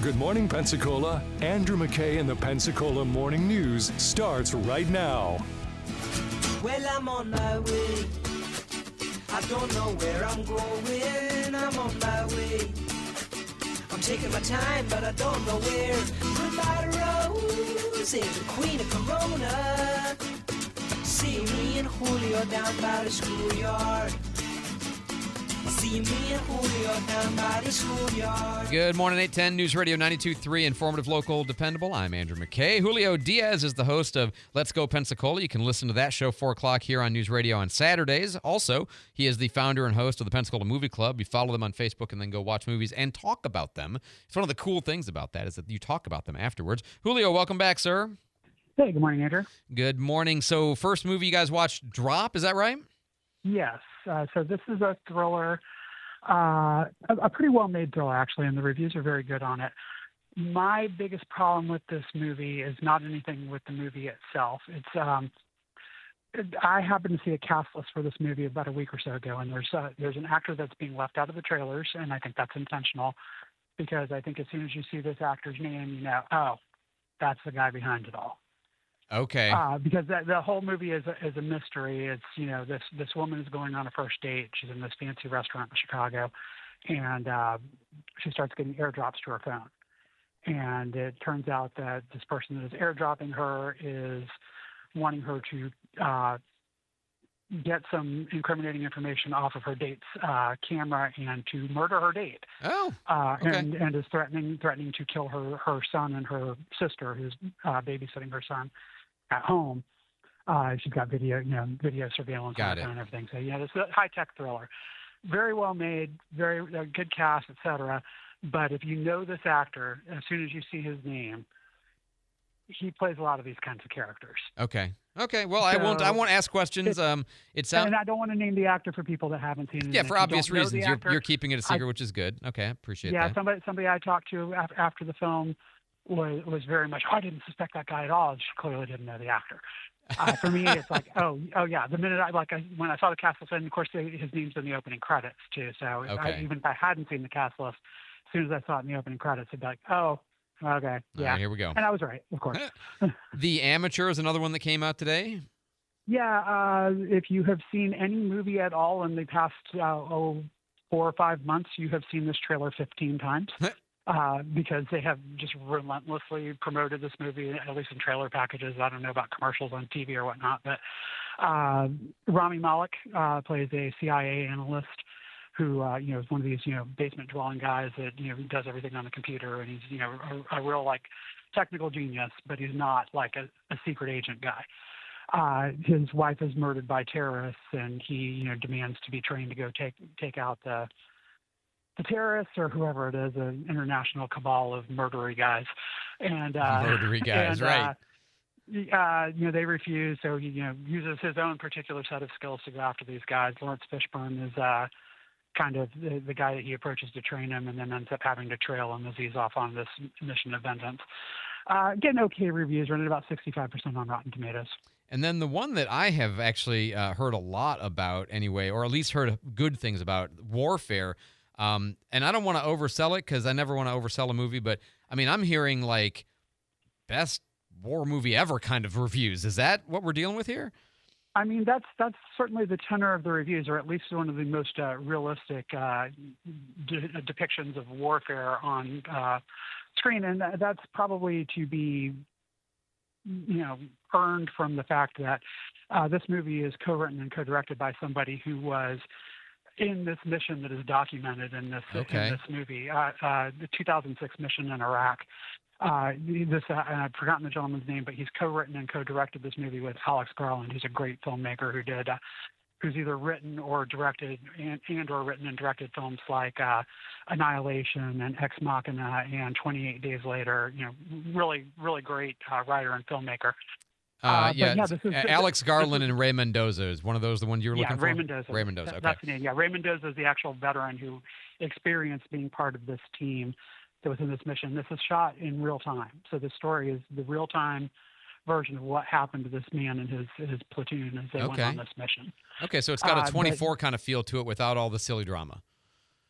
Good morning, Pensacola. Andrew McKay and the Pensacola Morning News starts right now. Well, I'm on my way. I don't know where I'm going. I'm on my way. I'm taking my time, but I don't know where. Goodbye to Rose, the queen of Corona. See me and Julio down by the schoolyard. See me and Julio down by the schoolyard. Good morning, 810 News Radio 92.3, informative, local, dependable. I'm Andrew McKay. Julio Diaz is the host of Let's Go Pensacola. You can listen to that show 4 o'clock here on News Radio on Saturdays. Also, he is the founder and host of the Pensacola Movie Club. You follow them on Facebook and then go watch movies and talk about them. It's one of the cool things about that is that you talk about them afterwards. Julio, welcome back, sir. Hey, good morning, Andrew. Good morning. So first movie you guys watched, Drop, is that right? Yes. So this is a thriller, a pretty well-made thriller, actually, and the reviews are very good on it. My biggest problem with this movie is not anything with the movie itself. It's I happened to see a cast list for this movie about a week or so ago, and there's an actor that's being left out of the trailers, and I think that's intentional because I think as soon as you see this actor's name, you know, oh, that's the guy behind it all. Okay. Because the whole movie is a mystery. It's, you know, this woman is going on a first date. She's in this fancy restaurant in Chicago, and she starts getting airdrops to her phone. And it turns out that this person that is airdropping her is wanting her to get some incriminating information off of her date's camera and to murder her date. Oh. Okay. And is threatening to kill her son and her sister, who's babysitting her son at home. She's got video surveillance on her phone and everything. So yeah, it's a high-tech thriller, very well made, very good cast, etc. But if you know this actor, as soon as you see his name, he plays a lot of these kinds of characters. Okay. Well, I won't ask questions. And I don't want to name the actor for people that haven't seen it. Yeah, for obvious reasons. You're keeping it a secret, which is good. Okay, I appreciate that. Yeah, somebody I talked to after the film was very much, I didn't suspect that guy at all. She clearly didn't know the actor. For me, it's like, oh yeah. The minute when I saw the cast list, and of course his name's in the opening credits too. So even if I hadn't seen the cast list, as soon as I saw it in the opening credits, I'd be like, oh, okay, yeah. Right, here we go. And I was right, of course. The Amateur is another one that came out today. Yeah, if you have seen any movie at all in the past 4 or 5 months, you have seen this trailer 15 times. Because they have just relentlessly promoted this movie, at least in trailer packages. I don't know about commercials on TV or whatnot, but Rami Malek plays a CIA analyst who, is one of these, basement dwelling guys that, does everything on the computer, and he's, a real, technical genius, but he's not like a secret agent guy. His wife is murdered by terrorists, and he, demands to be trained to go take out the terrorists or whoever it is, an international cabal of murdery guys. And murdery guys, right. They refuse, so he, uses his own particular set of skills to go after these guys. Lawrence Fishburne is kind of the guy that he approaches to train him and then ends up having to trail him as he's off on this mission of vengeance. Getting okay reviews, running about 65% on Rotten Tomatoes. And then the one that I have actually heard a lot about anyway, or at least heard good things about, Warfare. And I don't want to oversell it because I never want to oversell a movie, but I mean, I'm hearing like best war movie ever kind of reviews. Is that what we're dealing with here? I mean, that's certainly the tenor of the reviews, or at least one of the most realistic depictions of warfare on screen. And that's probably to be, earned from the fact that this movie is co-written and co-directed by somebody who was in this mission that is documented in this movie, the 2006 mission in Iraq. I've forgotten the gentleman's name, but he's co-written and co-directed this movie with Alex Garland, who's a great filmmaker who's either written or directed and/or written and directed films like Annihilation and Ex Machina and 28 Days Later. Really, really great writer and filmmaker. This is Alex Garland and Ray Mendoza is one of those, the one you're looking for? Ray Mendoza. Ray Mendoza, okay. That's the name, yeah. Ray Mendoza is the actual veteran who experienced being part of this team that was in this mission. This is shot in real time. So the story is the real-time version of what happened to this man and his platoon as they went on this mission. Okay, so it's got a 24 kind of feel to it without all the silly drama.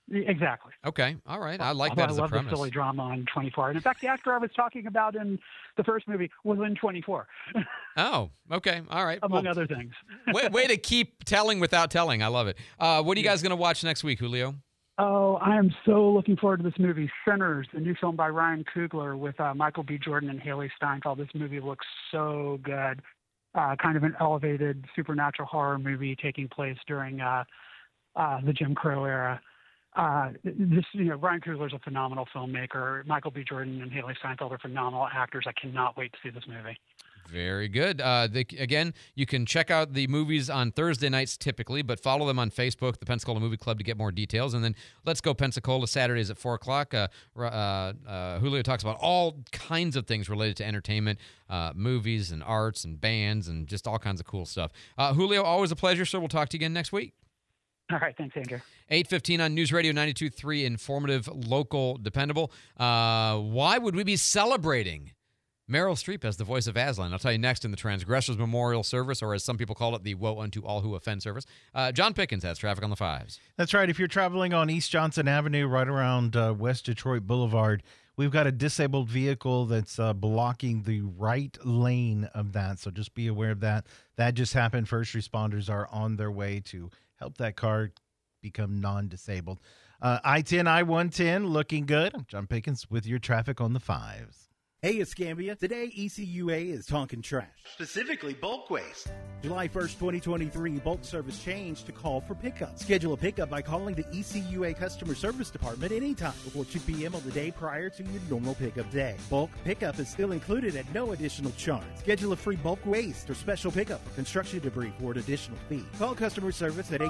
Exactly. Okay. All right. I like Although that as I a love premise. the silly drama on 24. And in fact, the actor I was talking about in the first movie was in 24, Oh, okay. All right. among Well, other things. way to keep telling without telling. I love it. What are you guys going to watch next week, Julio? Oh, I am so looking forward to this movie, Sinners, the new film by Ryan Coogler with Michael B. Jordan and Haley Steinfeld. This movie looks so good. Kind of an elevated supernatural horror movie taking place during the Jim Crow era. Ryan Coogler's a phenomenal filmmaker. Michael B. Jordan and Haley Steinfeld are phenomenal actors. I cannot wait to see this movie. Very good. Again, you can check out the movies on Thursday nights typically, but follow them on Facebook, the Pensacola Movie Club, to get more details. And then Let's Go Pensacola, Saturdays at 4 o'clock. Julio talks about all kinds of things related to entertainment, movies and arts and bands and just all kinds of cool stuff. Julio, always a pleasure, sir. We'll talk to you again next week. All right. Thanks, Andrew. 8:15 on News Radio 92.3, informative, local, dependable. Why would we be celebrating Meryl Streep as the voice of Aslan? I'll tell you next in the Transgressors Memorial Service, or as some people call it, the Woe Unto All Who Offend Service. John Pickens has traffic on the 5s. That's right. If you're traveling on East Johnson Avenue, right around West Detroit Boulevard, we've got a disabled vehicle that's blocking the right lane of that. So just be aware of that. That just happened. First responders are on their way to help that car become non-disabled. I-10, I-110, looking good. I'm John Pickens with your traffic on the 5s. Hey, Escambia. Today, ECUA is talking trash, specifically bulk waste. July 1st, 2023, bulk service changed to call for pickup. Schedule a pickup by calling the ECUA Customer Service Department anytime before 2 p.m. on the day prior to your normal pickup day. Bulk pickup is still included at no additional charge. Schedule a free bulk waste or special pickup for construction debris for an additional fee. Call customer service at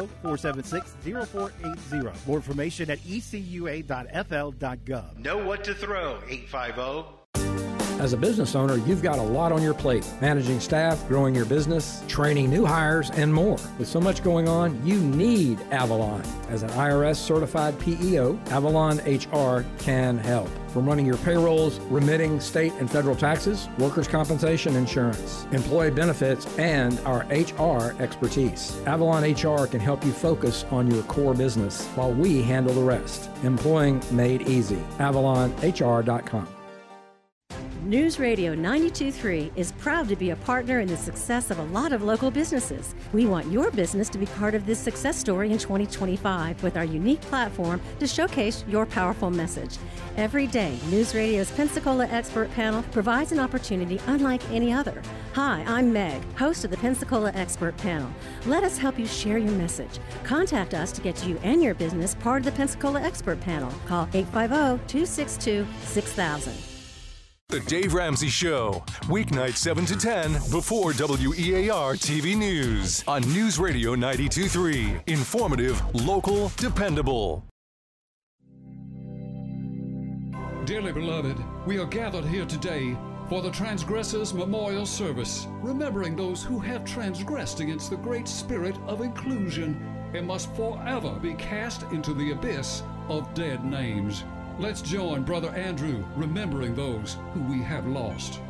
850-476-0480. More information at ecua.fl.gov. Know what to throw, 850. As a business owner, you've got a lot on your plate. Managing staff, growing your business, training new hires, and more. With so much going on, you need Avalon. As an IRS certified PEO, Avalon HR can help. From running your payrolls, remitting state and federal taxes, workers' compensation insurance, employee benefits, and our HR expertise. Avalon HR can help you focus on your core business while we handle the rest. Employing made easy. AvalonHR.com. News Radio 92.3 is proud to be a partner in the success of a lot of local businesses. We want your business to be part of this success story in 2025 with our unique platform to showcase your powerful message. Every day, News Radio's Pensacola Expert Panel provides an opportunity unlike any other. Hi, I'm Meg, host of the Pensacola Expert Panel. Let us help you share your message. Contact us to get you and your business part of the Pensacola Expert Panel. Call 850-262-6000. The Dave Ramsey Show, weeknights 7 to 10 before WEAR TV News on News Radio 92.3. Informative, local, dependable. Dearly beloved, we are gathered here today for the Transgressors Memorial Service, remembering those who have transgressed against the great spirit of inclusion and must forever be cast into the abyss of dead names. Let's join Brother Andrew remembering those who we have lost.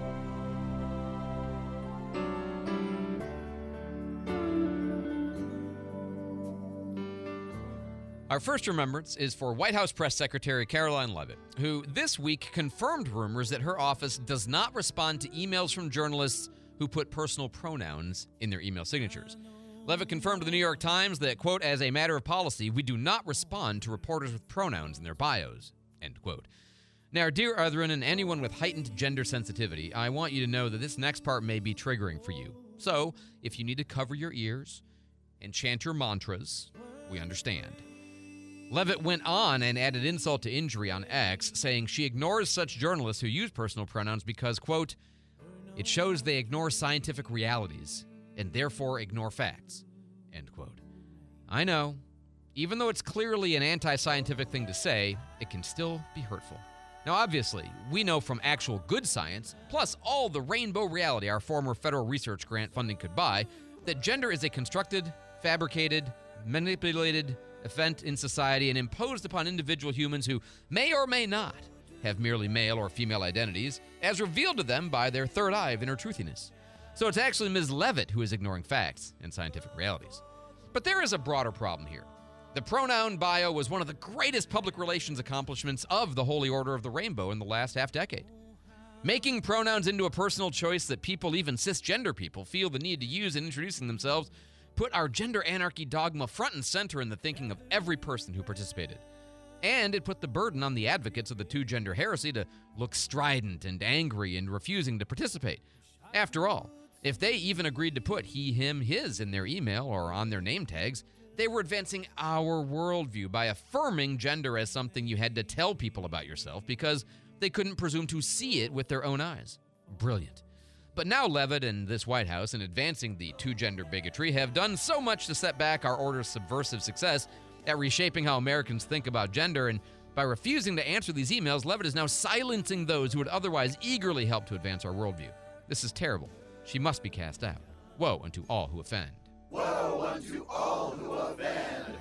Our first remembrance is for White House Press Secretary Karoline Leavitt, who this week confirmed rumors that her office does not respond to emails from journalists who put personal pronouns in their email signatures. Leavitt confirmed to the New York Times that, quote, as a matter of policy, we do not respond to reporters with pronouns in their bios. End quote. Now, dear Arthurine and anyone with heightened gender sensitivity, I want you to know that this next part may be triggering for you. So, if you need to cover your ears and chant your mantras, we understand. Leavitt went on and added insult to injury on X, saying she ignores such journalists who use personal pronouns because, quote, it shows they ignore scientific realities and therefore ignore facts, end quote. I know. Even though it's clearly an anti-scientific thing to say, it can still be hurtful. Now, obviously, we know from actual good science, plus all the rainbow reality our former federal research grant funding could buy, that gender is a constructed, fabricated, manipulated event in society and imposed upon individual humans who may or may not have merely male or female identities, as revealed to them by their third eye of inner truthiness. So it's actually Ms. Leavitt who is ignoring facts and scientific realities. But there is a broader problem here. The pronoun bio was one of the greatest public relations accomplishments of the Holy Order of the Rainbow in the last half-decade. Making pronouns into a personal choice that people, even cisgender people, feel the need to use in introducing themselves put our gender anarchy dogma front and center in the thinking of every person who participated. And it put the burden on the advocates of the two-gender heresy to look strident and angry in refusing to participate. After all, if they even agreed to put he, him, his in their email or on their name tags, they were advancing our worldview by affirming gender as something you had to tell people about yourself because they couldn't presume to see it with their own eyes. Brilliant. But now Leavitt and this White House, in advancing the two-gender bigotry, have done so much to set back our order's subversive success at reshaping how Americans think about gender, and by refusing to answer these emails, Leavitt is now silencing those who would otherwise eagerly help to advance our worldview. This is terrible. She must be cast out. Woe unto all who offend. Woe unto all who offend.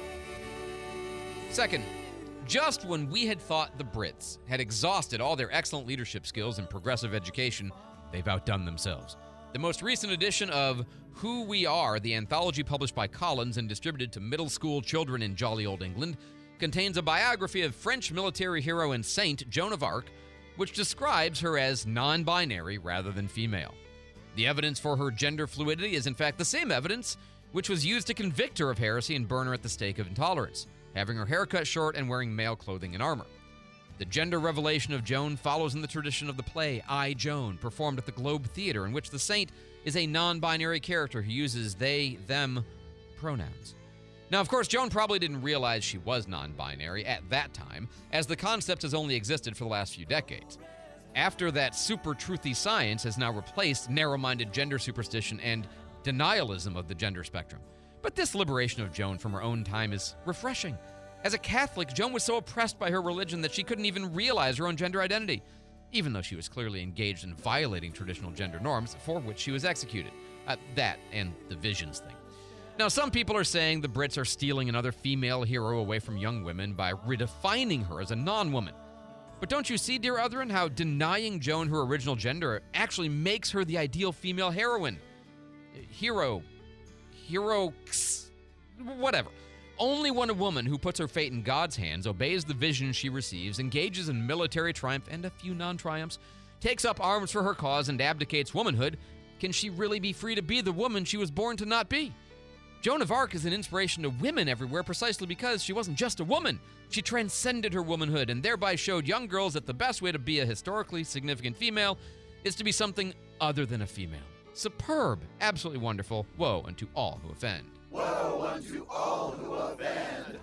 Second, just when we had thought the Brits had exhausted all their excellent leadership skills and progressive education, they've outdone themselves. The most recent edition of Who We Are, the anthology published by Collins and distributed to middle school children in jolly old England, contains a biography of French military hero and saint Joan of Arc, which describes her as non-binary rather than female. The evidence for her gender fluidity is in fact the same evidence which was used to convict her of heresy and burn her at the stake of intolerance, having her hair cut short and wearing male clothing and armor. The gender revelation of Joan follows in the tradition of the play I, Joan, performed at the Globe Theater, in which the saint is a non-binary character who uses they, them pronouns. Now, of course, Joan probably didn't realize she was non-binary at that time, as the concept has only existed for the last few decades. After that, super truthy science has now replaced narrow-minded gender superstition and denialism of the gender spectrum. But this liberation of Joan from her own time is refreshing. As a Catholic, Joan was so oppressed by her religion that she couldn't even realize her own gender identity, even though she was clearly engaged in violating traditional gender norms for which she was executed. That and the visions thing. Now, some people are saying the Brits are stealing another female hero away from young women by redefining her as a non-woman. But don't you see, dear Otherin, how denying Joan her original gender actually makes her the ideal female heroine? Whatever. Only when a woman who puts her fate in God's hands, obeys the vision she receives, engages in military triumph and a few non-triumphs, takes up arms for her cause and abdicates womanhood, can she really be free to be the woman she was born to not be. Joan of Arc is an inspiration to women everywhere precisely because she wasn't just a woman. She transcended her womanhood and thereby showed young girls that the best way to be a historically significant female is to be something other than a female. Superb, absolutely wonderful. Woe unto all who offend. Woe unto all who offend.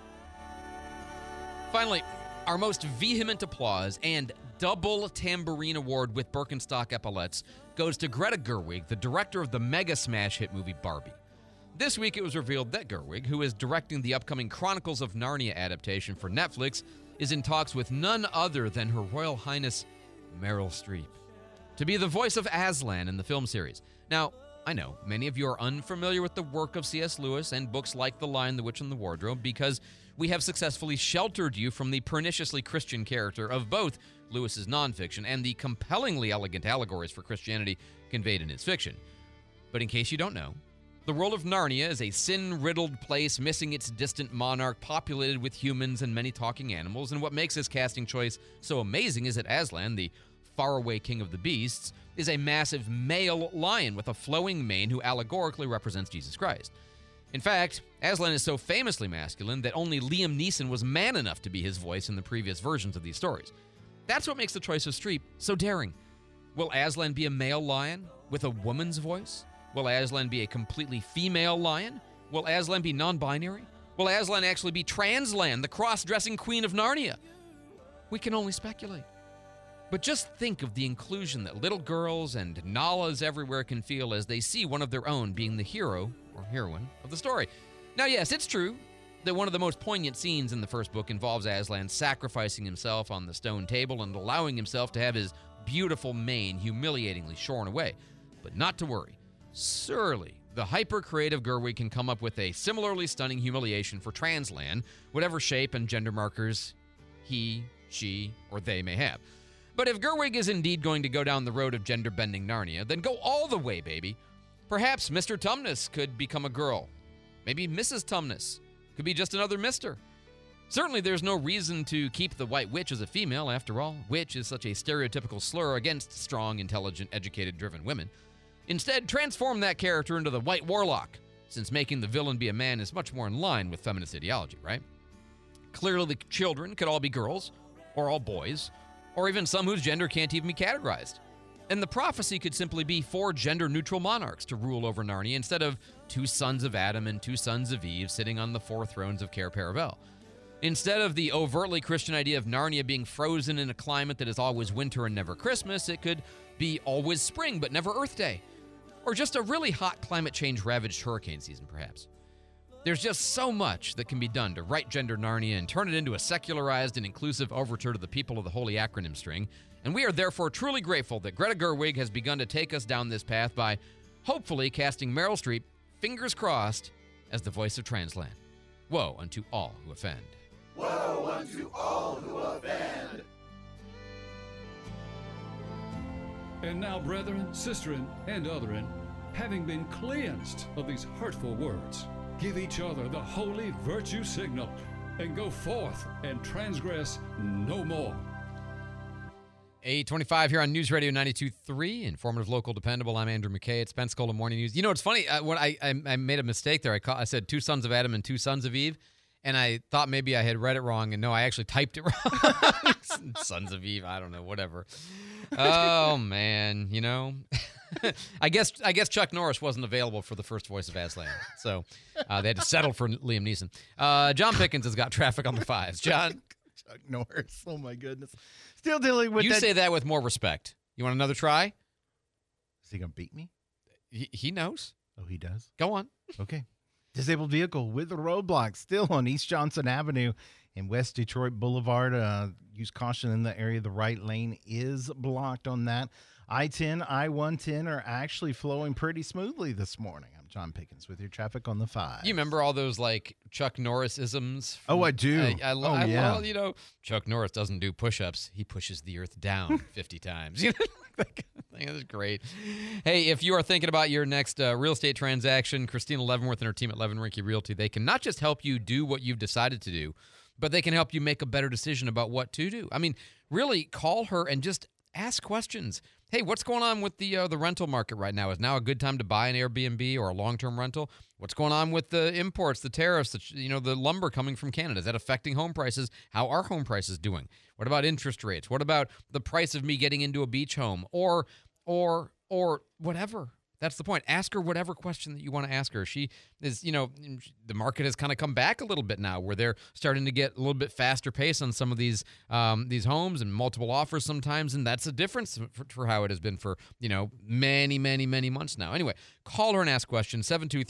Finally, our most vehement applause and double tambourine award with Birkenstock epaulets goes to Greta Gerwig, the director of the mega smash hit movie Barbie. This week it was revealed that Gerwig, who is directing the upcoming Chronicles of Narnia adaptation for Netflix, is in talks with none other than Her Royal Highness Meryl Streep to be the voice of Aslan in the film series. Now, I know many of you are unfamiliar with the work of C.S. Lewis and books like The Lion, the Witch, and the Wardrobe because we have successfully sheltered you from the perniciously Christian character of both Lewis's nonfiction and the compellingly elegant allegories for Christianity conveyed in his fiction. But in case you don't know, the world of Narnia is a sin-riddled place missing its distant monarch, populated with humans and many talking animals, and what makes this casting choice so amazing is that Aslan, the faraway king of the beasts, is a massive male lion with a flowing mane who allegorically represents Jesus Christ. In fact, Aslan is so famously masculine that only Liam Neeson was man enough to be his voice in the previous versions of these stories. That's what makes the choice of Streep so daring. Will Aslan be a male lion with a woman's voice? Will Aslan be a completely female lion? Will Aslan be non-binary? Will Aslan actually be Translan, the cross-dressing queen of Narnia? We can only speculate. But just think of the inclusion that little girls and Nalas everywhere can feel as they see one of their own being the hero or heroine of the story. Now, yes, it's true that one of the most poignant scenes in the first book involves Aslan sacrificing himself on the stone table and allowing himself to have his beautiful mane humiliatingly shorn away. But not to worry. Surely, the hyper-creative Gerwig can come up with a similarly stunning humiliation for Translan, whatever shape and gender markers he, she, or they may have. But if Gerwig is indeed going to go down the road of gender-bending Narnia, then go all the way, baby. Perhaps Mr. Tumnus could become a girl. Maybe Mrs. Tumnus. could be just another Mister. Certainly there's no reason to keep the white witch as a female, after all. Witch is such a stereotypical slur against strong, intelligent, educated, driven women. Instead, transform that character into the white warlock, since making the villain be a man is much more in line with feminist ideology, right? Clearly the children could all be girls, or all boys, or even some whose gender can't even be categorized. And the prophecy could simply be 4 gender-neutral monarchs to rule over Narnia instead of 2 sons of Adam and 2 sons of Eve sitting on the 4 thrones of Cair Paravel. Instead of the overtly Christian idea of Narnia being frozen in a climate that is always winter and never Christmas, it could be always spring but never Earth Day. Or just a really hot climate change-ravaged hurricane season, perhaps. There's just so much that can be done to right-gender Narnia and turn it into a secularized and inclusive overture to the people of the Holy Acronym String, and we are therefore truly grateful that Greta Gerwig has begun to take us down this path by hopefully casting Meryl Streep, fingers crossed, as the voice of Transland. Woe unto all who offend. Woe unto all who offend. And now, brethren, sisterin, and otherin, having been cleansed of these hurtful words, give each other the holy virtue signal, and go forth and transgress no more. 8:25 here on News Radio 92.3, informative, local, dependable. I'm Andrew McKay. It's Pensacola Morning News. You know, it's funny. When I made a mistake there. I said 2 sons of Adam and 2 sons of Eve, and I thought maybe I had read it wrong, and no, I actually typed it wrong. Sons of Eve, I don't know, whatever. Oh, man, you know. I guess Chuck Norris wasn't available for the first voice of Aslan, so they had to settle for Liam Neeson. John Pickens has got traffic on the 5s. John? Chuck Norris, oh my goodness. Still dealing with you say that with more respect. You want another try? Is he going to beat me? He knows. Oh, he does? Go on. Okay. Disabled vehicle with a roadblock still on East Johnson Avenue and West Detroit Boulevard. Use caution in the area. The right lane is blocked on that. I-10, I-110 are actually flowing pretty smoothly this morning. I'm John Pickens with your traffic on the 5. You remember all those like Chuck Norris-isms? Oh, I do. I love, you know, Chuck Norris doesn't do push-ups. He pushes the earth down 50 times. You know, that kind of thing. That's great. Hey, if you are thinking about your next real estate transaction, Christina Leavenworth and her team at Levin Rinke Realty, they can not just help you do what you've decided to do, but they can help you make a better decision about what to do. I mean, really call her and just ask questions. Hey, what's going on with the rental market right now? Is now a good time to buy an Airbnb or a long-term rental? What's going on with the imports, the tariffs, the lumber coming from Canada? Is that affecting home prices? How are home prices doing? What about interest rates? What about the price of me getting into a beach home or whatever? That's the point. Ask her whatever question that you want to ask her. She is, the market has kind of come back a little bit now where they're starting to get a little bit faster pace on some of these homes and multiple offers sometimes, and that's a difference for how it has been for, many, many, many months now. Anyway, call her and ask questions,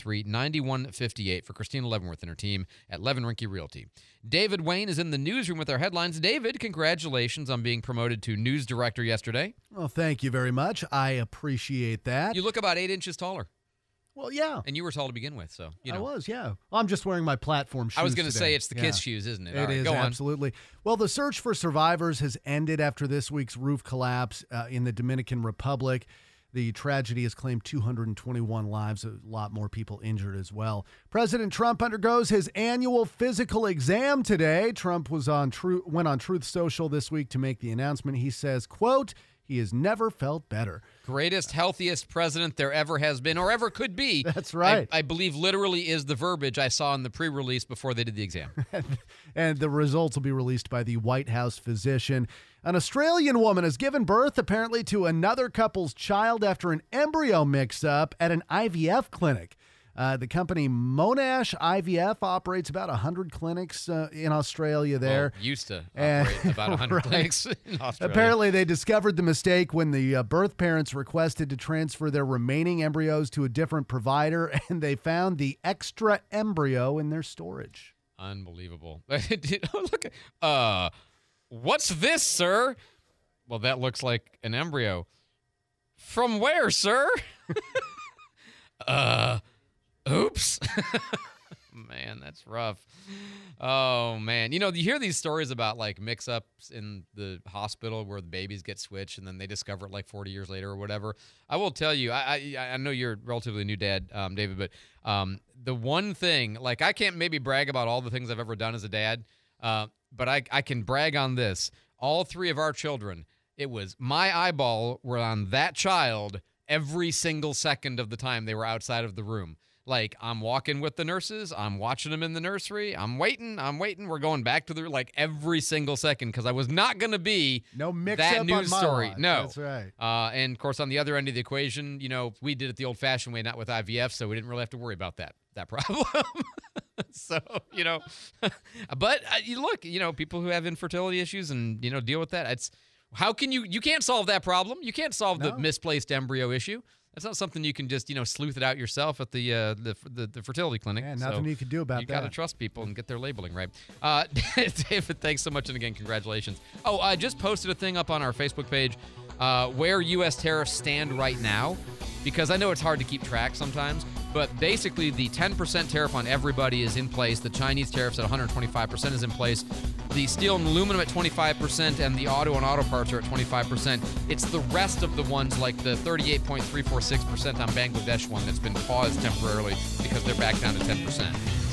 723-9158 for Christina Leavenworth and her team at Levin Rinke Realty. David Wayne is in the newsroom with our headlines. David, congratulations on being promoted to news director yesterday. Well, thank you very much. I appreciate that. You look about 8 inches taller. Well, yeah. And you were tall to begin with, so, I was, yeah. Well, I'm just wearing my platform shoes I was going to today. say it's the kids' shoes, isn't it? It is, go on. absolutely. Well, the search for survivors has ended after this week's roof collapse in the Dominican Republic. The tragedy has claimed 221 lives, a lot more people injured as well. President Trump undergoes his annual physical exam today. Trump went on Truth Social this week to make the announcement. He says, quote, he has never felt better. Greatest, healthiest president there ever has been or ever could be. That's right. I believe literally is the verbiage I saw in the pre-release before they did the exam. And the results will be released by the White House physician. An Australian woman has given birth apparently to another couple's child after an embryo mix-up at an IVF clinic. The company Monash IVF operates about 100 clinics in Australia there. Well, used to operate about 100 clinics in Australia. Apparently, they discovered the mistake when the birth parents requested to transfer their remaining embryos to a different provider, and they found the extra embryo in their storage. Unbelievable. Look, what's this, sir? Well, that looks like an embryo. From where, sir? Oops. man, that's rough. Oh, man. You hear these stories about, like, mix-ups in the hospital where the babies get switched and then they discover it, like, 40 years later or whatever. I will tell you, I know you're a relatively new dad, David, but the one thing, like, I can't maybe brag about all the things I've ever done as a dad, but I can brag on this. All three of our children, it was my eyeball were on that child every single second of the time they were outside of the room. Like, I'm walking with the nurses. I'm watching them in the nursery. I'm waiting. We're going back to the, like, every single second because I was not going to be no mix that up news on my story. watch. No. That's right. And, of course, on the other end of the equation, we did it the old-fashioned way, not with IVF, so we didn't really have to worry about that problem. So, but you look, people who have infertility issues and, deal with that. It's how can you can't solve that problem. You can't solve the misplaced embryo issue. That's not something you can just, sleuth it out yourself at the fertility clinic. Yeah, nothing you can do about that. You got to trust people and get their labeling right. David, thanks so much, and again, congratulations. Oh, I just posted a thing up on our Facebook page where U.S. tariffs stand right now, because I know it's hard to keep track sometimes, but basically the 10% tariff on everybody is in place. The Chinese tariffs at 125% is in place. The steel and aluminum at 25%, and the auto and auto parts are at 25%. It's the rest of the ones, like the 38.346% on Bangladesh one, that's been paused temporarily because they're back down to 10%.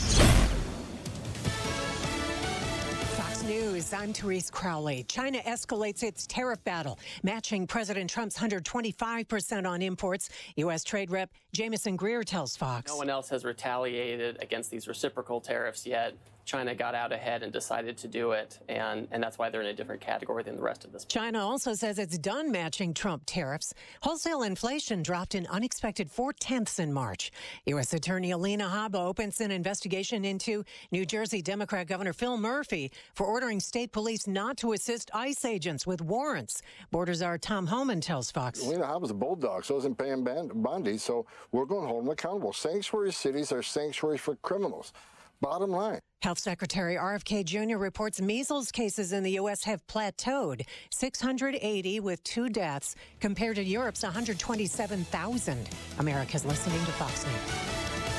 News. I'm Therese Crowley. China escalates its tariff battle, matching President Trump's 125% on imports. U.S. Trade Rep Jamieson Greer tells Fox. No one else has retaliated against these reciprocal tariffs yet. China got out ahead and decided to do it, and that's why they're in a different category than the rest of this. China also says it's done matching Trump tariffs. Wholesale inflation dropped an unexpected 0.4 in March. U.S. Attorney Alina Habba opens an investigation into New Jersey Democrat Governor Phil Murphy for ordering state police not to assist ICE agents with warrants. Borders Czar Tom Homan tells Fox. Alina Habba's a bulldog, so isn't paying Bundy, so we're going to hold them accountable. Sanctuary cities are sanctuaries for criminals. Bottom line. Health Secretary RFK Jr. reports measles cases in the U.S. have plateaued, 680 with 2 deaths, compared to Europe's 127,000. America's listening to Fox News.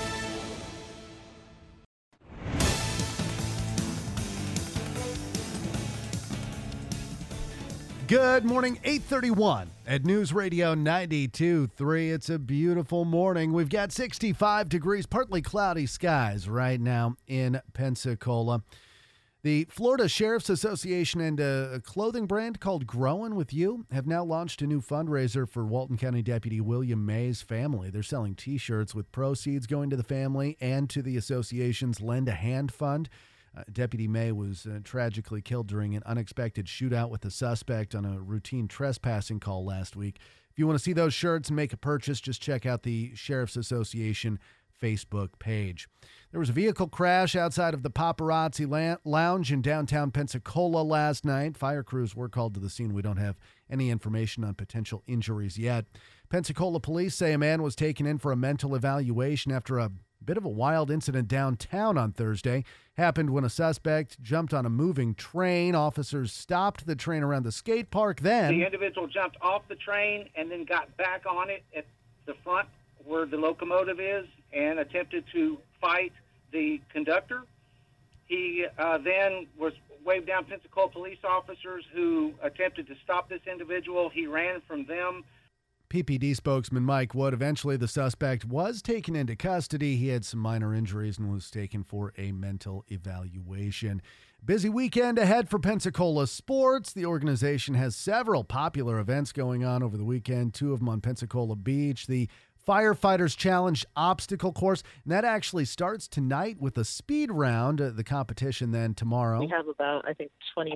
Good morning, 8:31 at News Radio 92.3. It's a beautiful morning. We've got 65 degrees, partly cloudy skies right now in Pensacola. The Florida Sheriff's Association and a clothing brand called Growin' With You have now launched a new fundraiser for Walton County Deputy William May's family. They're selling T-shirts with proceeds going to the family and to the association's Lend a Hand Fund. Deputy May was tragically killed during an unexpected shootout with a suspect on a routine trespassing call last week. If you want to see those shirts and make a purchase, just check out the Sheriff's Association Facebook page. There was a vehicle crash outside of the Paparazzi Lounge in downtown Pensacola last night. Fire crews were called to the scene. We don't have any information on potential injuries yet. Pensacola police say a man was taken in for a mental evaluation after a bit of a wild incident downtown on Thursday. Happened when a suspect jumped on a moving train. Officers stopped the train around the skate park. Then the individual jumped off the train and then got back on it at the front where the locomotive is and attempted to fight the conductor. He then was waved down Pensacola police officers who attempted to stop this individual. He ran from them. PPD spokesman Mike Wood. Eventually, the suspect was taken into custody. He had some minor injuries and was taken for a mental evaluation. Busy weekend ahead for Pensacola sports. The organization has several popular events going on over the weekend, 2 of them on Pensacola Beach. The Firefighters Challenge obstacle course, and that actually starts tonight with a speed round. The competition then tomorrow. We have about, I think,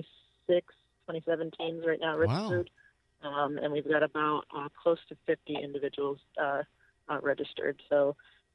27 teams right now registered. Wow. And we've got about close to 50 individuals registered. So,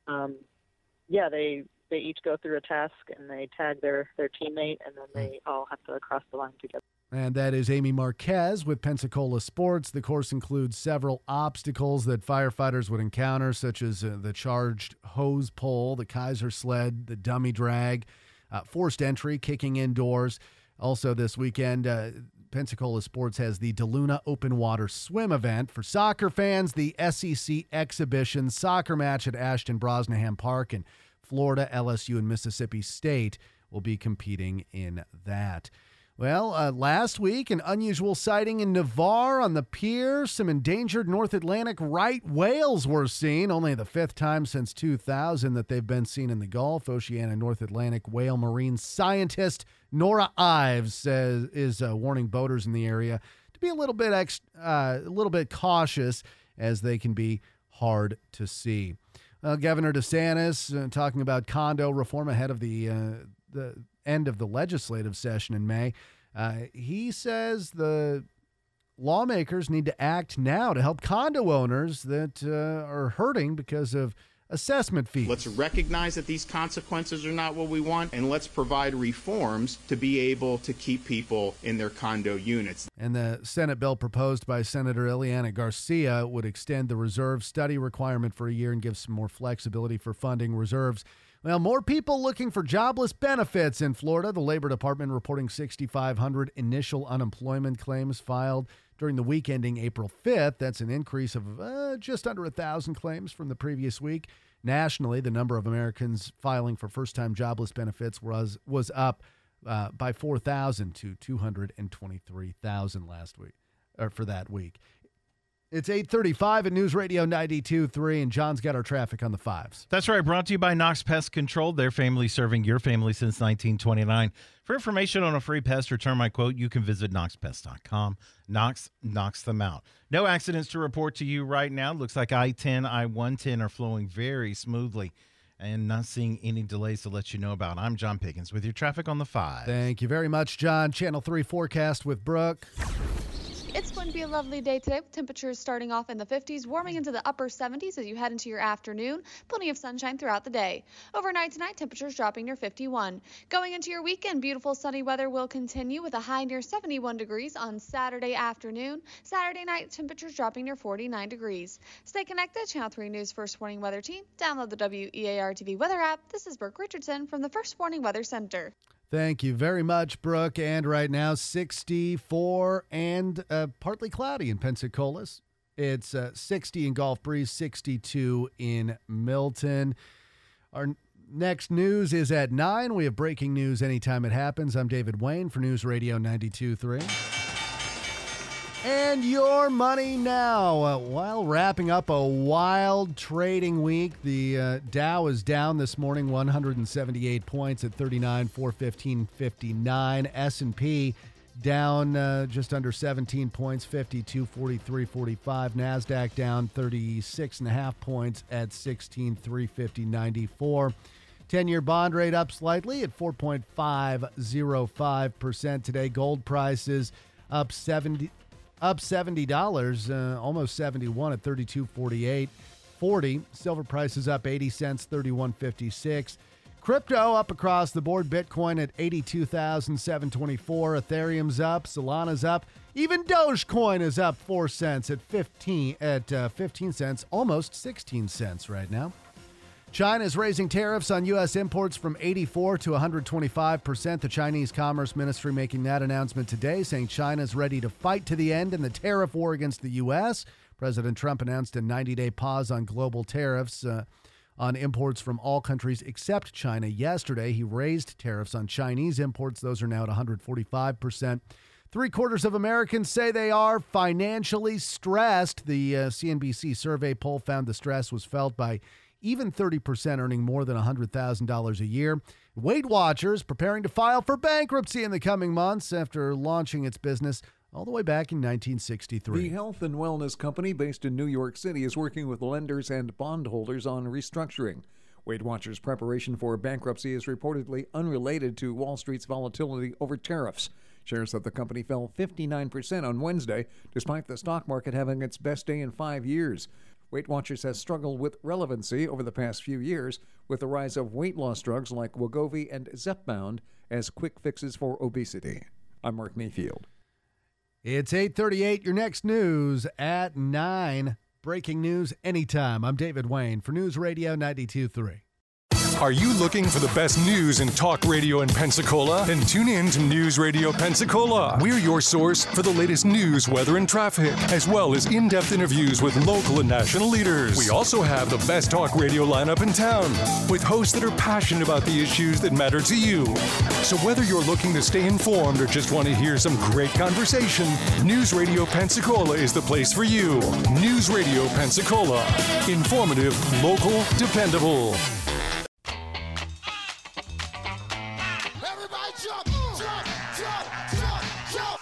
they each go through a task and they tag their teammate, and then they all have to cross the line together. And that is Amy Marquez with Pensacola Sports. The course includes several obstacles that firefighters would encounter, such as the charged hose pole, the Kaiser sled, the dummy drag, forced entry, kicking indoors. Also this weekend, Pensacola Sports has the DeLuna Open Water Swim event. For soccer fans, the SEC Exhibition soccer match at Ashton Brosnahan Park. And Florida, LSU, and Mississippi State will be competing in that. Well, last week, an unusual sighting in Navarre on the pier. Some endangered North Atlantic right whales were seen. Only the 5th time since 2000 that they've been seen in the Gulf. Oceania North Atlantic whale marine scientist Nora Ives is warning boaters in the area to be a little bit cautious, as they can be hard to see. Governor DeSantis talking about condo reform ahead of the end of the legislative session in May. He says the lawmakers need to act now to help condo owners that are hurting because of assessment fees. Let's recognize that these consequences are not what we want, and let's provide reforms to be able to keep people in their condo units. And the Senate bill proposed by Senator Ileana Garcia would extend the reserve study requirement for a year and give some more flexibility for funding reserves. Well, more people looking for jobless benefits in Florida. The Labor Department reporting 6,500 initial unemployment claims filed during the week ending April 5th. That's an increase of just under 1,000 claims from the previous week. Nationally, the number of Americans filing for first-time jobless benefits was up by 4,000 to 223,000 last week, or for that week. It's 8:35 at News Radio 92.3, and John's got our traffic on the 5s. That's right. Brought to you by Knox Pest Control. Their family serving your family since 1929. For information on a free pest or termite quote, you can visit knoxpest.com. Knox knocks them out. No accidents to report to you right now. Looks like I-10, I-110 are flowing very smoothly and not seeing any delays to let you know about. I'm John Pickens with your traffic on the 5. Thank you very much, John. Channel 3 forecast with Brooke. It's going to be a lovely day today with temperatures starting off in the 50s, warming into the upper 70s as you head into your afternoon. Plenty of sunshine throughout the day. Overnight tonight, temperatures dropping near 51. Going into your weekend, beautiful sunny weather will continue with a high near 71 degrees on Saturday afternoon. Saturday night, temperatures dropping near 49 degrees. Stay connected. Channel 3 News First Warning Weather Team. Download the WEAR TV weather app. This is Brooke Richardson from the First Warning Weather Center. Thank you very much, Brooke. And right now, 64 and partly cloudy in Pensacola. It's 60 in Gulf Breeze, 62 in Milton. Our next news is at 9. We have breaking news anytime it happens. I'm David Wayne for News Radio 92.3. And your money now. While wrapping up a wild trading week, the Dow is down this morning 178 points at 39,415.59. S&P down just under 17 points, 52.43.45. NASDAQ down 36.5 points at 16,350.94. 10-year bond rate up slightly at 4.505% today. Gold prices up $70, almost 71 at 32.48.40. Silver prices up 80 cents, 31.56. Crypto up across the board. Bitcoin at 82,724. Ethereum's up. Solana's up. Even Dogecoin is up 4 cents at 15 cents, almost 16 cents right now. China is raising tariffs on U.S. imports from 84 to 125%. The Chinese Commerce Ministry making that announcement today, saying China is ready to fight to the end in the tariff war against the U.S. President Trump announced a 90-day pause on global tariffs on imports from all countries except China yesterday. He raised tariffs on Chinese imports. Those are now at 145%. 3/4 of Americans say they are financially stressed. The CNBC survey poll found the stress was felt by even 30% earning more than $100,000 a year. Weight Watchers preparing to file for bankruptcy in the coming months after launching its business all the way back in 1963. The health and wellness company based in New York City is working with lenders and bondholders on restructuring. Weight Watchers' preparation for bankruptcy is reportedly unrelated to Wall Street's volatility over tariffs. Shares of the company fell 59% on Wednesday, despite the stock market having its best day in 5 years. Weight Watchers has struggled with relevancy over the past few years with the rise of weight loss drugs like Wegovy and Zepbound as quick fixes for obesity. I'm Mark Mayfield. It's 8:38. Your next news at 9. Breaking news anytime. I'm David Wayne for News Radio 92.3. Are you looking for the best news in talk radio in Pensacola? Then tune in to News Radio Pensacola. We're your source for the latest news, weather, and traffic, as well as in-depth interviews with local and national leaders. We also have the best talk radio lineup in town, with hosts that are passionate about the issues that matter to you. So whether you're looking to stay informed or just want to hear some great conversation, News Radio Pensacola is the place for you. News Radio Pensacola. Informative, local, dependable. Everybody jump, jump, jump, jump, jump.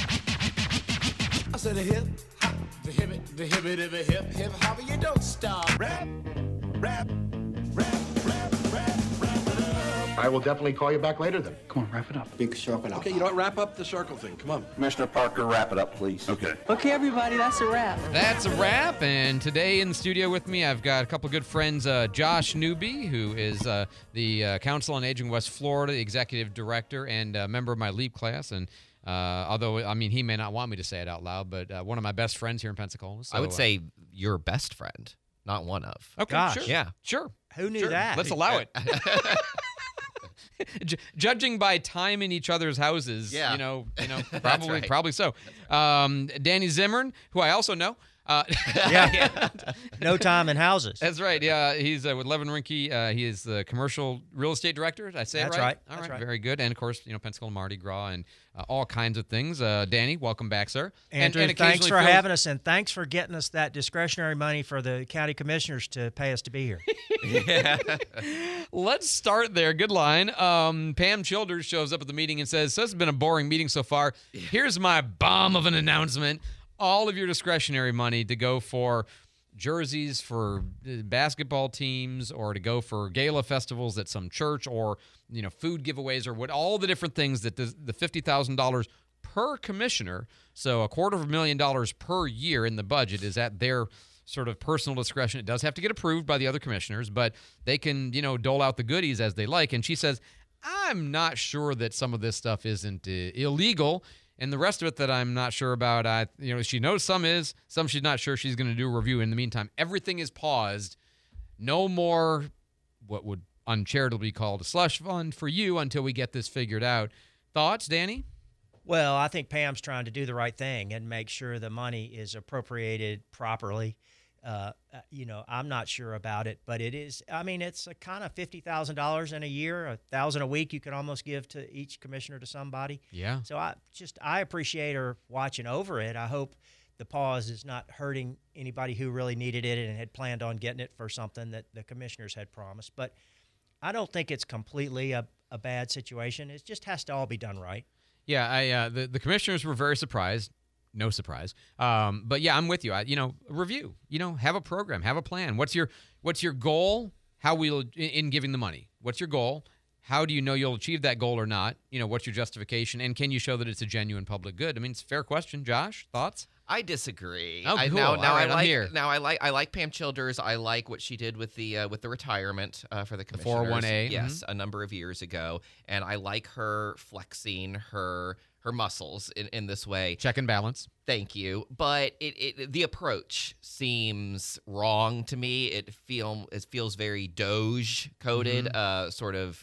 I said the hip, hop, the hip, the hip, the hip, hip, hop, you don't stop. Rap, rap, rap, rap, rap, rap it up. I will definitely call you back later then. Come on, wrap it up. Big circle out. Okay, you know what? Wrap up the circle thing. Come on. Commissioner Parker, wrap it up, please. Okay. Okay, everybody, that's a wrap. That's a wrap, and today in the studio with me, I've got a couple good friends, Josh Newby, who is the Council on Aging West Florida Executive Director and a member of my LEAP class, and although, I mean, he may not want me to say it out loud, but one of my best friends here in Pensacola. So, I would say your best friend, not one of. Okay, Gosh. sure. Yeah. Sure. Who knew Sure. that? Let's allow it. Judging by time in each other's houses, Yeah. you know, That's right. probably so. Danny Zimmern, who I also know. Yeah. No time in houses. That's right. Yeah, he's with Levin Rinke. He is the commercial real estate director. Did I say That's it right? right. All That's right. right. Very good. And of course, Pensacola Mardi Gras and all kinds of things. Danny, welcome back, sir. Andrew, and thanks occasionally for Phil's- having us, and thanks for getting us that discretionary money for the county commissioners to pay us to be here. Let's start there. Good line. Pam Childers shows up at the meeting and says, "So it's been a boring meeting so far. Here's my bomb of an announcement. All of your discretionary money to go for jerseys for basketball teams, or to go for gala festivals at some church, or food giveaways, or what, all the different things that the $50,000 per commissioner, so $250,000 per year in the budget, is at their sort of personal discretion. It does have to get approved by the other commissioners, but they can, dole out the goodies as they like." And she says, "I'm not sure that some of this stuff isn't illegal. And the rest of it that I'm not sure about, she knows some is, some she's not sure. She's going to do a review. In the meantime, everything is paused. No more what would uncharitably be called a slush fund for you until we get this figured out." Thoughts, Danny? Well, I think Pam's trying to do the right thing and make sure the money is appropriated properly. I'm not sure about it, but it is. I mean, it's a kind of $50,000 in a year, $1,000 a week. You can almost give to each commissioner to somebody. Yeah. So I appreciate her watching over it. I hope the pause is not hurting anybody who really needed it and had planned on getting it for something that the commissioners had promised. But I don't think it's completely a bad situation. It just has to all be done right. Yeah, the commissioners were very surprised. No surprise. But yeah, I'm with you. Review. Have a program, have a plan. What's your goal? How will in giving the money? What's your goal? How do you know you'll achieve that goal or not? What's your justification? And can you show that it's a genuine public good? I mean, it's a fair question. Josh, thoughts? I disagree. Oh, cool. Now All right, I'm here. I like Pam Childers. I like what she did with the retirement for the commissioners. 401A. Yes, a number of years ago, and I like her flexing her muscles in this way. Check and balance. Thank you. But the approach seems wrong to me. It feels very Doge coded, sort of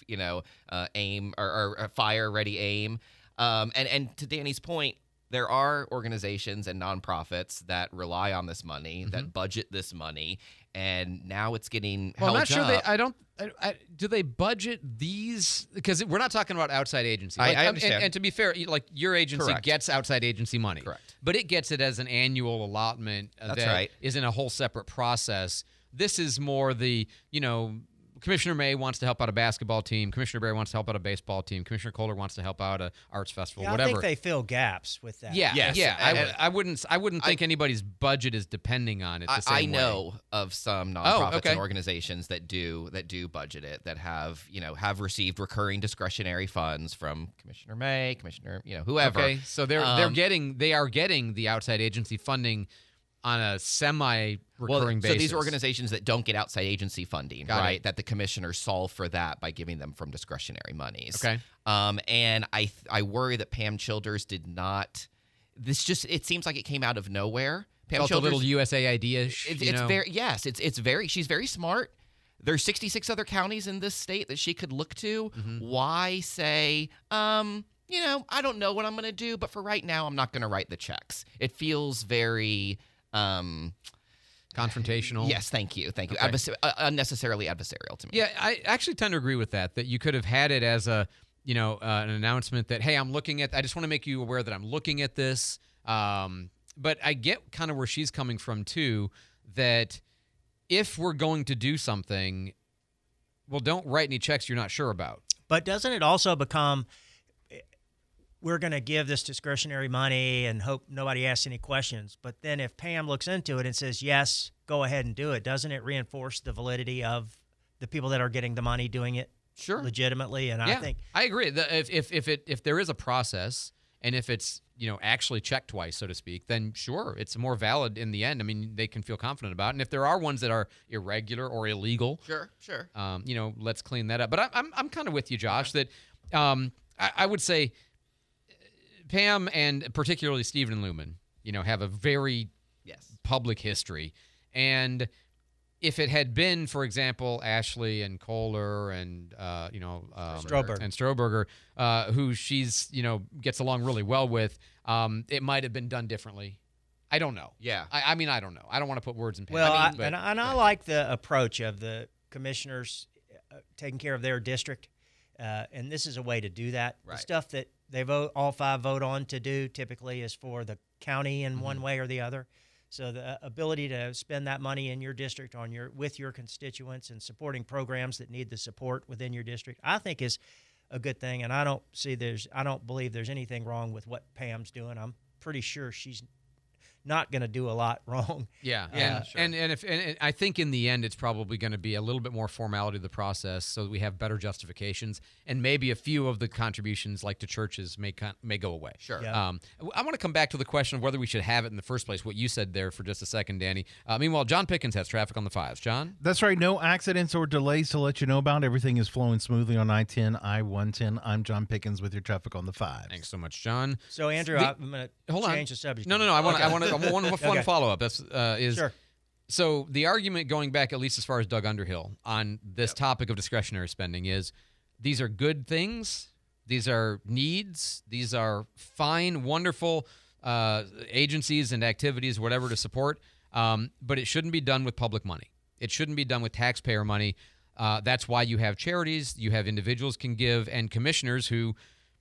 aim or fire ready aim. And to Danny's point, there are organizations and nonprofits that rely on this money, that budget this money, and now it's getting held up. I'm not sure do they budget these? Because we're not talking about outside agency. I understand. And to be fair, like your agency Correct. gets outside agency money. Correct. But it gets it as an annual allotment That's that right. is in a whole separate process. This is more the, Commissioner May wants to help out a basketball team. Commissioner Berry wants to help out a baseball team. Commissioner Kohler wants to help out a arts festival, whatever. I think they fill gaps with that. Yeah, Yes. yeah. I wouldn't think anybody's budget is depending on it the same I way. know of some nonprofits okay. and organizations that do budget it, that have received recurring discretionary funds from Commissioner May, Commissioner whoever. Okay, so they are getting the outside agency funding on a semi-recurring basis. So these organizations that don't get outside agency funding, Got right? it. That the commissioners solve for that by giving them from discretionary monies. Okay. And I worry that Pam Childers did not. It seems like it came out of nowhere. Pam Felt Childers, a little USAID-ish. It's very. She's very smart. There's 66 other counties in this state that she could look to. Why say, I don't know what I'm going to do, but for right now, I'm not going to write the checks. It feels very confrontational. Yes, thank you. Okay. Unnecessarily adversarial to me. Yeah, I actually tend to agree with that you could have had it as an announcement that, hey, I just want to make you aware that I'm looking at this. But I get kind of where she's coming from, too, that if we're going to do something, well, don't write any checks you're not sure about. But doesn't it also become, we're going to give this discretionary money and hope nobody asks any questions? But then if Pam looks into it and says, yes, go ahead and do it, doesn't it reinforce the validity of the people that are getting the money doing it legitimately? And I think I agree. If there is a process and if it's actually checked twice, so to speak, then sure, it's more valid in the end. I mean, they can feel confident about it. And if there are ones that are irregular or illegal, sure, let's clean that up. But I'm kind of with you, Josh, that I would say Pam and particularly Stephen Lumen, have a very public history. And if it had been, for example, Ashley and Kohler and Stroberger, who she's gets along really well with, it might have been done differently. I don't know. Yeah. I mean, I don't know. I don't want to put words in Pam. Well, I like the approach of the commissioners taking care of their district, and this is a way to do that. Right. The stuff that they all five vote on to do typically is for the county in one way or the other. So the ability to spend that money in your district with your constituents and supporting programs that need the support within your district, I think is a good thing. And I don't believe there's anything wrong with what Pam's doing. I'm pretty sure she's not going to do a lot wrong. Yeah. Sure. And I think in the end, it's probably going to be a little bit more formality of the process so that we have better justifications, and maybe a few of the contributions, like to churches, may go away. Sure. Yeah. I want to come back to the question of whether we should have it in the first place, what you said there for just a second, Danny. Meanwhile, John Pickens has traffic on the 5s. John? That's right. No accidents or delays to let you know about. Everything is flowing smoothly on I-10, I-110. I'm John Pickens with your traffic on the 5s. Thanks so much, John. So, Andrew, I'm going to change the subject. No. I want one follow-up. That's sure. So the argument going back, at least as far as Doug Underhill, on this topic of discretionary spending is these are good things. These are needs. These are fine, wonderful agencies and activities, whatever, to support. But it shouldn't be done with public money. It shouldn't be done with taxpayer money. That's why you have charities, you have individuals can give, and commissioners who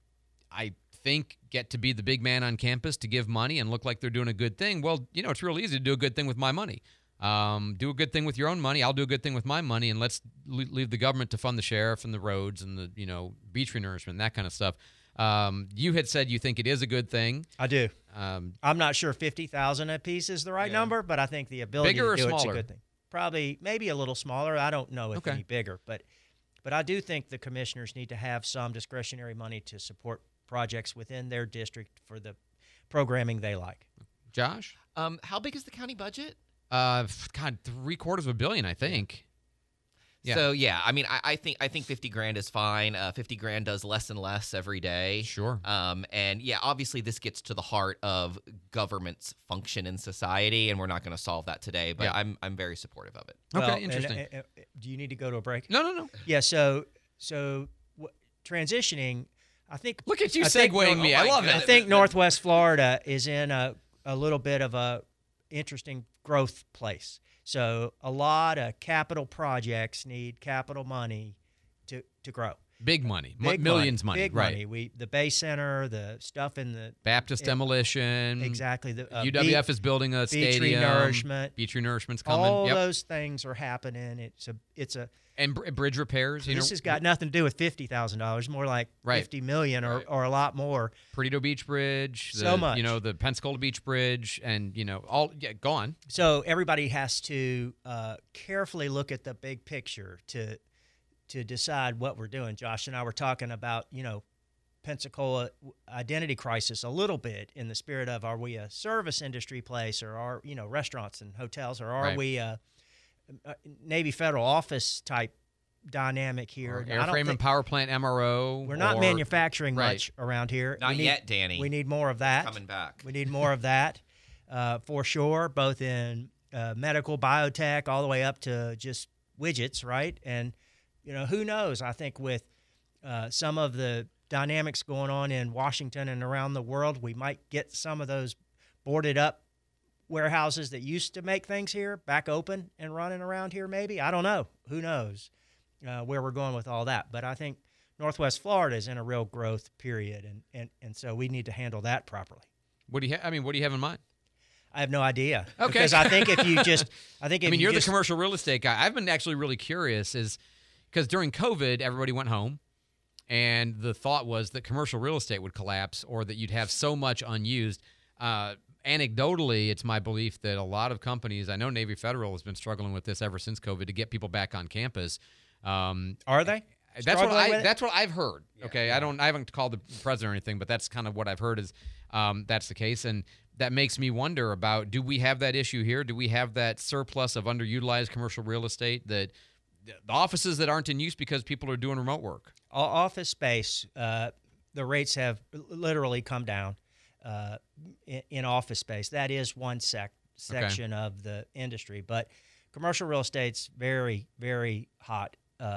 I think get to be the big man on campus to give money and look like they're doing a good thing. Well, it's real easy to do a good thing with my money. Do a good thing with your own money. I'll do a good thing with my money, and let's leave the government to fund the sheriff and the roads and the beach renourishment, that kind of stuff. You had said you think it is a good thing. I do. I'm not sure 50,000 a piece is the right number, but I think the ability bigger to do it's a smaller? good thing. Probably, maybe a little smaller. I don't know if any bigger, but I do think the commissioners need to have some discretionary money to support projects within their district for the programming they like. Josh? How big is the county budget? God, $750 million, I think. Yeah. So I mean, I think $50,000 is fine. $50,000 does less and less every day. Sure. And obviously this gets to the heart of government's function in society, and we're not going to solve that today. But I'm very supportive of it. Okay, interesting. Do you need to go to a break? No. Yeah. So transitioning. I think. Look at you segueing me. I love it. I think Northwest Florida is in a little bit of a interesting growth place. So a lot of capital projects need capital money to grow. Big money, millions money, big right? Money. The Bay Center, the stuff in the Baptist demolition. Exactly. The UWF is building a stadium. Beach renourishment's coming. All those things are happening. It's a and bridge repairs. This has got nothing to do with $50,000. More like $50 million or a lot more. Perdido Beach Bridge. So much. The Pensacola Beach Bridge, and all. Yeah, go on. So everybody has to carefully look at the big picture to decide what we're doing. Josh and I were talking about Pensacola identity crisis a little bit in the spirit of, are we a service industry place, or are restaurants and hotels, or are we a Navy Federal office type dynamic here? Airframe and power plant MRO. We're not manufacturing much around here. Not yet, Danny. We need more of that. Coming back. We need more of that for sure, both in medical, biotech, all the way up to just widgets, right? And who knows? I think with some of the dynamics going on in Washington and around the world, we might get some of those boarded up warehouses that used to make things here back open and running around here. Maybe, I don't know. Who knows where we're going with all that? But I think Northwest Florida is in a real growth period, and so we need to handle that properly. What do you have in mind? I have no idea. Okay. Because I think if you just, you're the commercial real estate guy. I've been actually really curious because during COVID, everybody went home, and the thought was that commercial real estate would collapse or that you'd have so much unused. Anecdotally, it's my belief that a lot of companies, I know Navy Federal has been struggling with this ever since COVID to get people back on campus. Are they? That's what I've heard. Yeah, okay, yeah. I haven't called the president or anything, but that's kind of what I've heard is that's the case, and that makes me wonder about, do we have that issue here? Do we have that surplus of underutilized commercial real estate, that the offices that aren't in use because people are doing remote work? Office space, the rates have literally come down in office space. That is one section of the industry, but commercial real estate's very, very hot.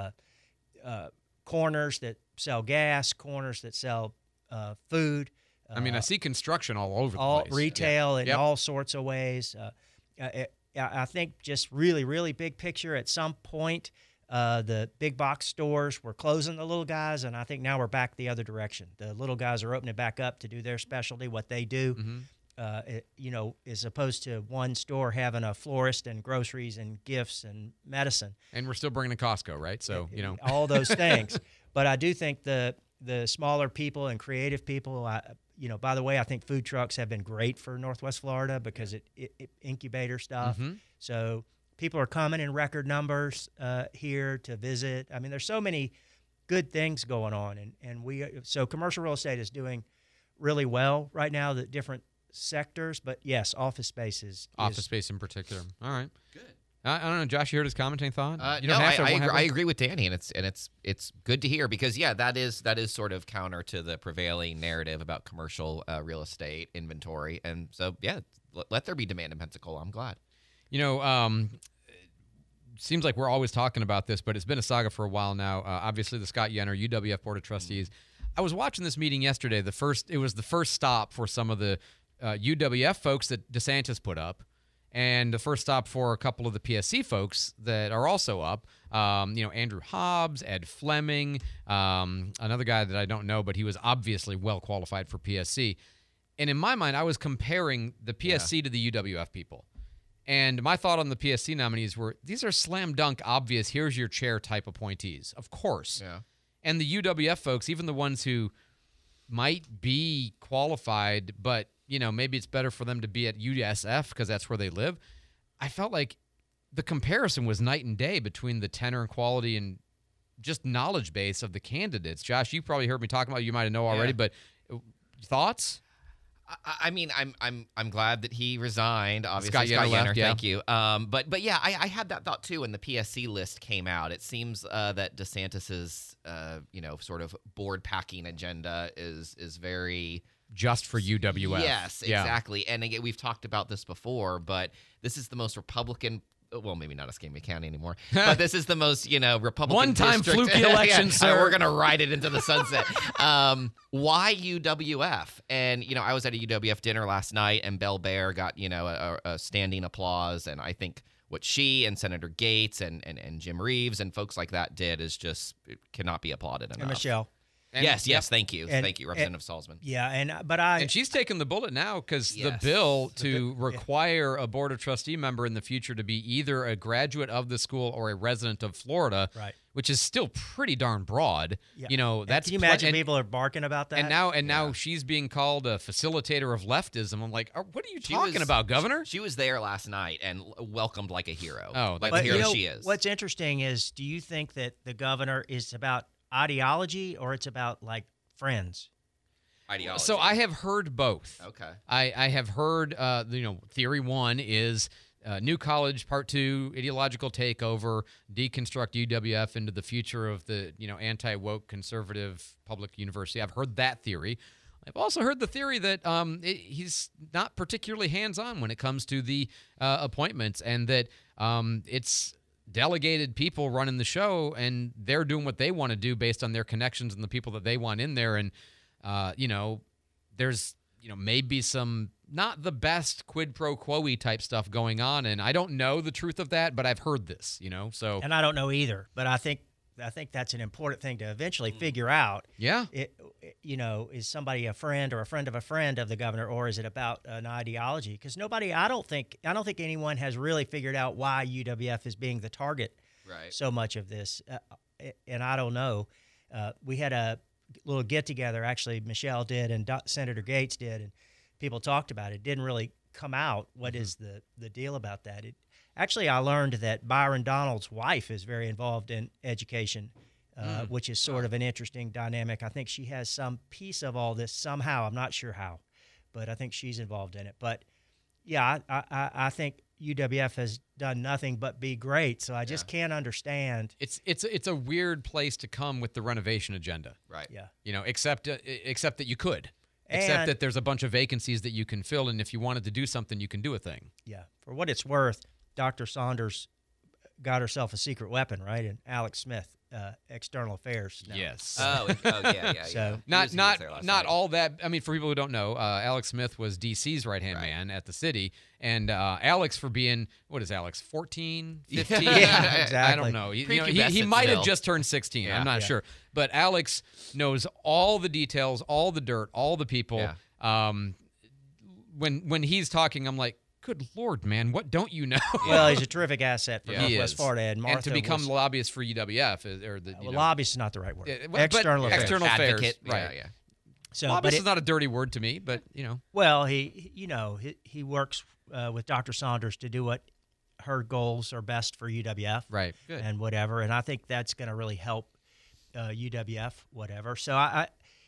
Corners that sell gas, corners that sell food. I see construction all over the place. Retail in all sorts of ways. I think just really, really big picture, at some point, the big box stores were closing the little guys, and I think now we're back the other direction. The little guys are opening back up to do their specialty, what they do. Mm-hmm. As opposed to one store having a florist and groceries and gifts and medicine. And we're still bringing in Costco, right? So, all those things. But I do think the smaller people and creative people, by the way, I think food trucks have been great for Northwest Florida because it incubator stuff. Mm-hmm. So people are coming in record numbers here to visit. I mean, there's so many good things going on. So commercial real estate is doing really well right now, the different sectors, but yes, office space space in particular. All right, good. I don't know, Josh. You heard his commenting thought? I agree with Danny, and it's good to hear because that is sort of counter to the prevailing narrative about commercial real estate inventory, and so let there be demand in Pensacola. I'm glad. Seems like we're always talking about this, but it's been a saga for a while now. Obviously, the Scott Yenner UWF Board of Trustees. I was watching this meeting yesterday. It was the first stop for some of the UWF folks that DeSantis put up, and the first stop for a couple of the PSC folks that are also up. Andrew Hobbs, Ed Fleming, another guy that I don't know, but he was obviously well qualified for PSC. And in my mind, I was comparing the PSC to the UWF people. And my thought on the PSC nominees were, these are slam dunk, obvious, here's your chair type appointees, of course. Yeah. And the UWF folks, even the ones who might be qualified, but maybe it's better for them to be at USF because that's where they live. I felt like the comparison was night and day between the tenor and quality and just knowledge base of the candidates. Josh, you probably heard me talking about it. You might have known already, but thoughts? I mean, I'm glad that he resigned. Obviously, Scott Yenner left, thank you. But I had that thought too when the PSC list came out. It seems that DeSantis's sort of board packing agenda is very just for UWF. Yes, exactly. And again, we've talked about this before, but this is the most Republican. Well, maybe not Escambia County anymore, but this is the most, Republican one-time district. fluky election, sir. We're going to ride it into the sunset. Why UWF? And, I was at a UWF dinner last night, and Belle Bear got, a standing applause. And I think what she and Senator Gates and Jim Reeves and folks like that did is just cannot be applauded enough. And Michelle. Yes, thank you. Thank you, Representative Salzman. Yeah, and she's taking the bullet now because the bill to require a Board of Trustee member in the future to be either a graduate of the school or a resident of Florida, right, which is still pretty darn broad. Yeah. That's can you imagine people are barking about that? And now she's being called a facilitator of leftism. I'm like, what are you talking about, Governor? She was there last night and welcomed like a hero. Oh, like the hero she is. What's interesting is, do you think that the governor is about ideology or it's about like friends? Ideology. So I have heard both. Okay. I have heard theory one is New College, part two, ideological takeover, deconstruct UWF into the future of the anti-woke conservative public university. I've heard that theory. I've also heard the theory that he's not particularly hands-on when it comes to the appointments, and that it's delegated people running the show, and they're doing what they want to do based on their connections and the people that they want in there. And, there's, maybe some not the best quid pro quo-y type stuff going on. And I don't know the truth of that, but I've heard this, so. And I don't know either, but I think that's an important thing to eventually figure out. Yeah. Is somebody a friend or a friend of the governor, or is it about an ideology? Because I don't think anyone has really figured out why UWF is being the target so much of this. And I don't know. We had a little get-together, actually, Michelle did and Senator Gates did, and people talked about it. It didn't really come out what is the deal about that. Actually, I learned that Byron Donald's wife is very involved in education, which is sort of an interesting dynamic. I think she has some piece of all this somehow. I'm not sure how, but I think she's involved in it. But, yeah, I think UWF has done nothing but be great, so I just can't understand. It's a weird place to come with the renovation agenda. Right. Yeah. Except that you could. Except that there's a bunch of vacancies that you can fill, and if you wanted to do something, you can do a thing. Yeah. For what it's worth, Dr. Saunders got herself a secret weapon, right? And Alex Smith, External Affairs. Now. Yes. Yeah. So not all that. I mean, for people who don't know, Alex Smith was DC's right-hand man at the city, and Alex, for being, what is Alex, 14, 15? Yeah, exactly. I don't know. He might have just turned 16. Yeah. I'm not sure. But Alex knows all the details, all the dirt, all the people. Yeah. When he's talking, I'm like, good Lord, man, what don't you know? Well, he's a terrific asset for Northwest Florida. And Martha to become the lobbyist for UWF. Lobbyist is not the right word. External affairs. External affairs. Advocate. Right. Yeah. So, lobbyist is not a dirty word to me, but, Well, he works with Dr. Saunders to do what her goals are best for UWF. Right. Good. And whatever. And I think that's going to really help UWF, whatever. So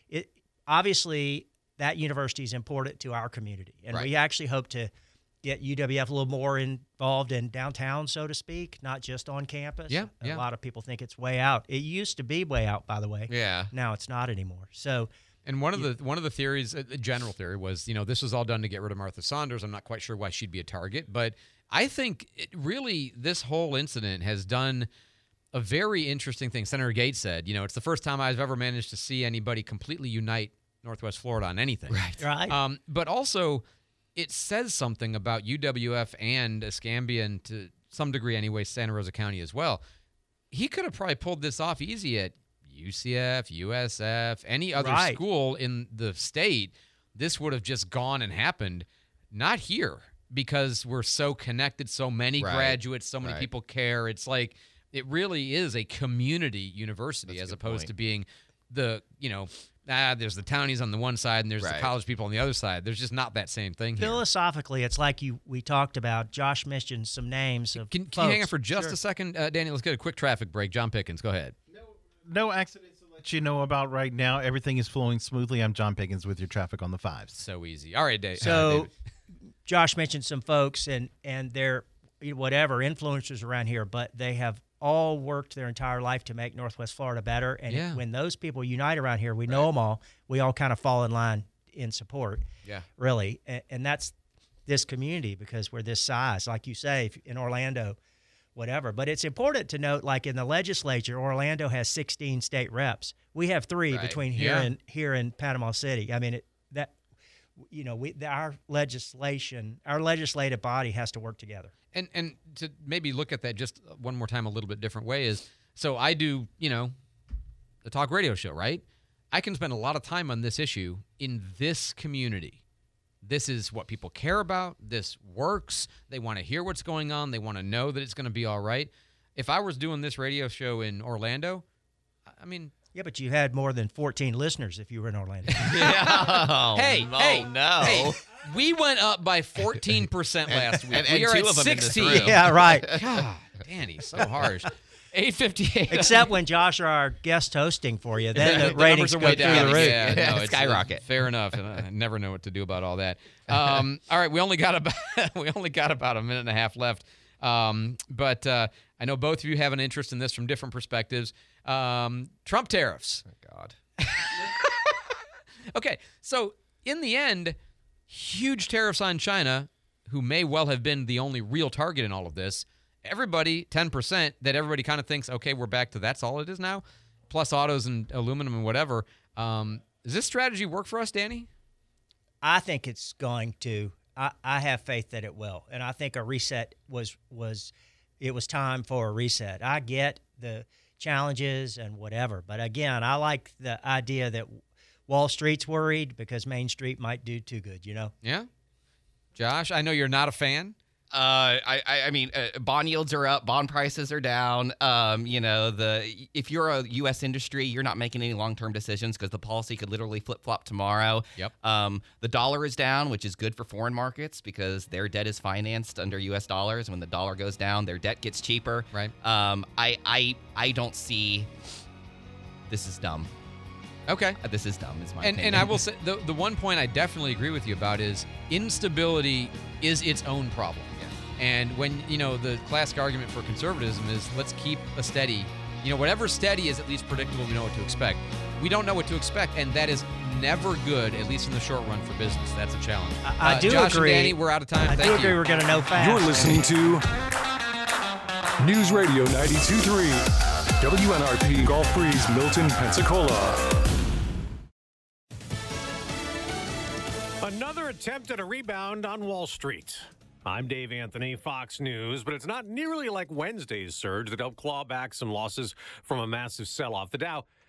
obviously that university is important to our community. And we actually hope to get UWF a little more involved in downtown, so to speak, not just on campus. Yeah. A lot of people think it's way out. It used to be way out, by the way. Yeah. Now it's not anymore. So, and one of the theories, a general theory, was this was all done to get rid of Martha Saunders. I'm not quite sure why she'd be a target, but I think this whole incident has done a very interesting thing. Senator Gates said, it's the first time I've ever managed to see anybody completely unite Northwest Florida on anything. Right. But also, it says something about UWF and Escambia, and to some degree anyway, Santa Rosa County as well. He could have probably pulled this off easy at UCF, USF, any other school in the state. This would have just gone and happened. Not here, because we're so connected, so many graduates, so many people care. It's like it really is a community university as opposed to being the, there's the townies on the one side and there's the college people on the other side. There's just not that same thing here. Philosophically, it's like we talked about. Josh mentioned some names of Can you hang on for just a second, Danny? Let's get a quick traffic break. John Pickens, go ahead. No accidents to let you know about right now. Everything is flowing smoothly. I'm John Pickens with your traffic on the 5s. So easy. All right, Dave. So Josh mentioned some folks and they're whatever influencers around here, but they have all worked their entire life to make Northwest Florida better. And when those people unite around here, we know them all. We all kind of fall in line in support. Yeah. Really. And that's this community because we're this size, like you say, in Orlando, whatever. But it's important to note, like in the legislature, Orlando has 16 state reps. We have 3 between here and Panama City. I mean, our legislative body has to work together. And to maybe look at that just one more time a little bit different way is, so I do, the talk radio show, right? I can spend a lot of time on this issue in this community. This is what people care about. This works. They want to hear what's going on. They want to know that it's going to be all right. If I was doing this radio show in Orlando, I mean... Yeah, but you had more than 14 listeners if you were in Orlando. Hey, we went up by 14% last week. And we are two at of them 60. in this room. Yeah, right. God, Danny, so harsh. 858. Except when Josh are our guest hosting for you, then the ratings are go way through down. the roof. Yeah, no, skyrocket. Fair enough. And I never know what to do about all that. All right, we only got about a minute and a half left. But I know both of you have an interest in this from different perspectives. Trump tariffs. Oh, God. Okay, so in the end, huge tariffs on China, who may well have been the only real target in all of this, everybody 10% that everybody kind of thinks, okay, we're back to that's all it is now, plus autos and aluminum and whatever. Does this strategy work for us, Danny? I think it's going to. I have faith that it will, and I think a reset was time for a reset. I get the challenges and whatever, but again, I like the idea that Wall Street's worried because Main Street might do too good. Yeah. Josh, I know you're not a fan. I mean, bond yields are up, bond prices are down. If you're a U.S. industry, you're not making any long-term decisions because the policy could literally flip-flop tomorrow. Yep. The dollar is down, which is good for foreign markets because their debt is financed under U.S. dollars. When the dollar goes down, their debt gets cheaper. Right. I don't see. This is dumb. Okay. This is dumb, is my opinion. And I will say, the one point I definitely agree with you about is instability is its own problem. Yeah. And when, the classic argument for conservatism is let's keep a steady, whatever steady is at least predictable, we know what to expect. We don't know what to expect, and that is never good, at least in the short run for business. That's a challenge. I do Josh agree. And Danny, we're out of time. I Thank do agree you. we're going to know fast. You're listening to News Radio 92.3, WNRP Gulf Breeze, Milton, Pensacola. Another attempt at a rebound on Wall Street. I'm Dave Anthony, Fox News, but it's not nearly like Wednesday's surge that helped claw back some losses from a massive sell-off. The Dow